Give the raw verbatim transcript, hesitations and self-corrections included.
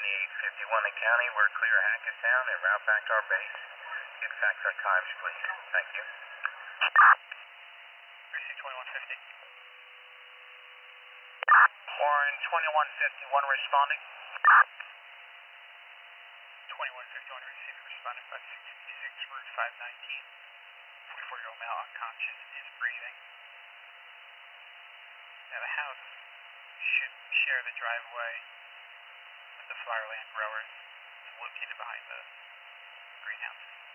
fifty-eight fifty-one in county. We're clear Hackettstown and route back to our base. Exact our times, please. Thank you. Receive twenty-one fifty. Warren twenty-one fifty-one responding. twenty-one fifty-one receiving, responding five sixty-six, route five nineteen. forty-four-year-old male unconscious is breathing. Now the house should share the driveway with the Flowerland Growers. It's located behind the greenhouse.